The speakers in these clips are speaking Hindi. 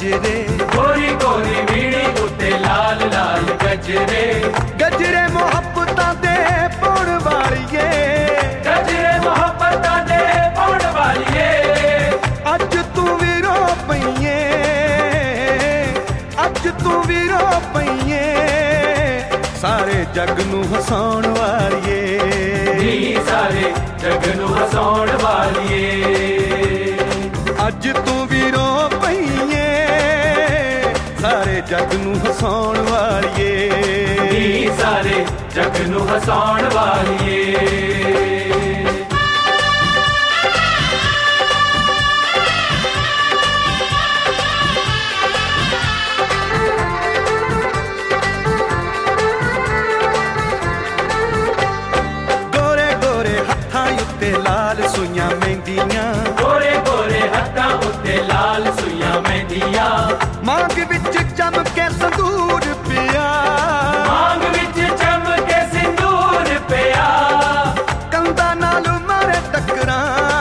गजरे गोरी गोरी बीड़ी उत्ते लाल लाल गजरे गजरे मुहब्बतां दे पौण वालिए गजरे मुहब्बतां दे पौण वालिए अज तू भी रो पईए अज तू भी रो पईए सारे जग नू हसाउण वालिए नी सारे जग नू हसाउण वालिए अज तू भी रो पईए सारे जग नू हसाउण वालिए नी सारे जग नू हसाउण वालिए लाल सुइयां मेहंदियां गोरे गोरे हत्थां उत्ते लाल सुइयां मेहंदियां मांग विच चमके संदूर पिया मांग विच चमके सिंदूर पिया कंधा नाल मारे टकरां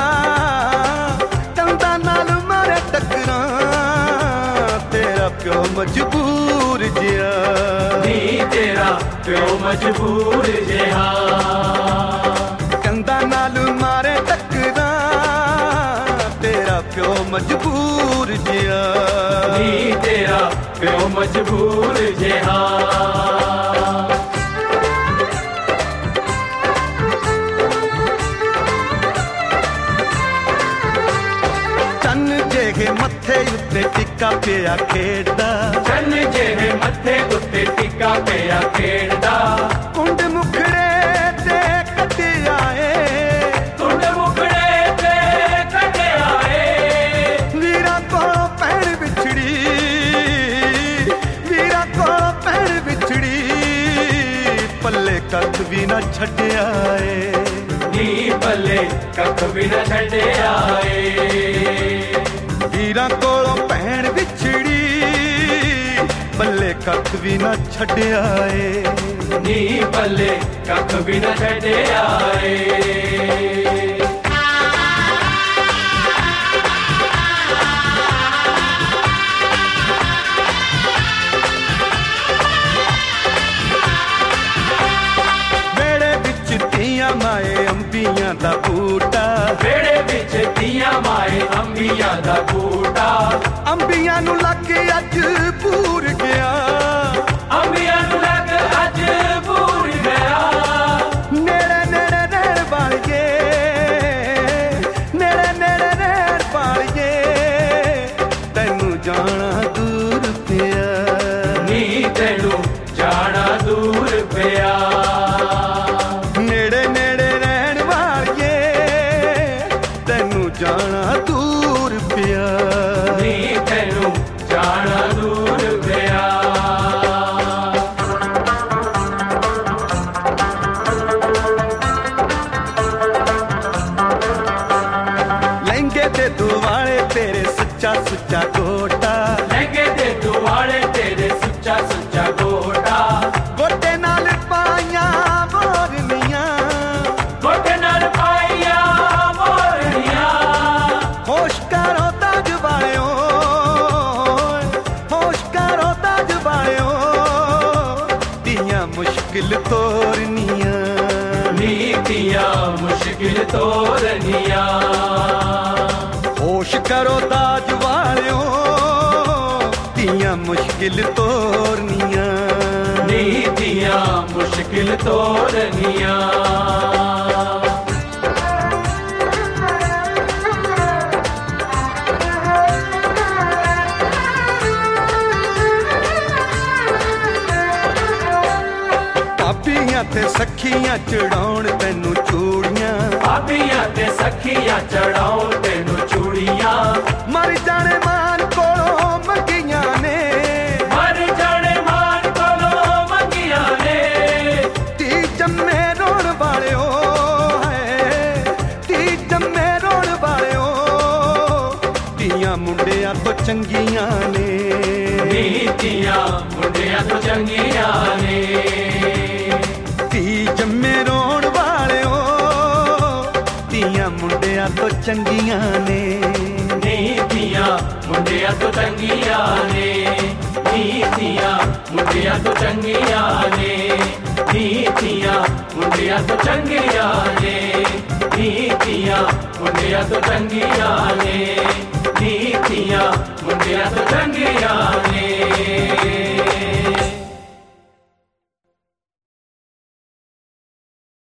कंधा नाल मारे टकरां तेरा प्यो मजबूर जिया नी तेरा प्यो मजबूर जिहा कंधा नाल मारे टकरां तेरा प्यो मजबूर जिया नी तेरा प्यो मजबूर जिहा चन्न जेहे मत्थे उत्ते टिक्का पिया खेड़दा चन्न जेहे मत्थे उत्ते टिक्का पिया खेड़दा कुंड मुखड़े ते कटे आए कुंड मुखड़े ते कटे आए वीरा को पैर बिछड़ी वीरा को पैर बिछड़ी पल्ले कख भी न छड्डिया आए नी पल्ले कख भी न छड्डे आए वीरा कोलों भैण बिछड़ी पल्ले कख भी न छड्डिया आए नी पल्ले कख भी न छड्डे आए माए अंबियां दा बूटा बेड़े विच दियां माए अंबियां दा बूटा अंबियां नू लग अज पूर गया अंबियां नू लग अज पूर गया नेड़े नेड़े नैण वालिए नेड़े नेड़े नैण वालिए तैनू जाना दूर पिया नी तैनू जाना दूर पिया जाना दूर पिया नी तैनू जाना दूर पिया लहंगे दे दुआले तेरे सच्चा सुच्चा गोटा लहंगे दे दुआले तेरे सच्चा सुच्चा गोटा गोटे नाल पाइयां मोरनियां गोटे नाल पाइयां मोरनियां होश करो ताज वालियो होश करो ताज वालियो दियां मुश्किल तोरनियां नी दियां मुश्किल तोरनियां होश करो ताज वालियो दियां मुश्किल तोरनियां नी दियां मुश्किल तोरनियां भाबियां ते सखियां चढ़ाउण तैनू चूड़ियां भाबियां ते सखियां चढ़ाउण तैनू चूड़ियां मर जाने मान कोलों मंगियां ने मर जाने मान कोलों मंगियां ने धी जम्मे रोण वालियो है धी जम्मे रोण वालियो धीयां मुंडियां तो चंगियां ने नी धीयां मुंडियां तो चंगियां ने धी जम्मे रोण वालियो धीयां मुंडियां तो चंगियां ने नी धीयां मुंडियां ਮੁੰਡਿਆਂ ਤੋਂ ਚੰਗੀਆਂ ਨੇ ਨੀਤੀਆਂ ਮੁੰਡਿਆਂ ਤੋਂ ਚੰਗੀਆਂ ਨੇ ਨੀਤੀਆਂ ਮੁੰਡਿਆਂ ਤੋਂ ਚੰਗੀਆਂ ਨੇ ਨੀਤੀਆਂ ਮੁੰਡਿਆਂ ਤੋਂ ਚੰਗੀਆਂ ਨੇ ਨੀਤੀਆਂ ਮੁੰਡਿਆਂ ਤੋਂ ਚੰਗੀਆਂ ਨੇ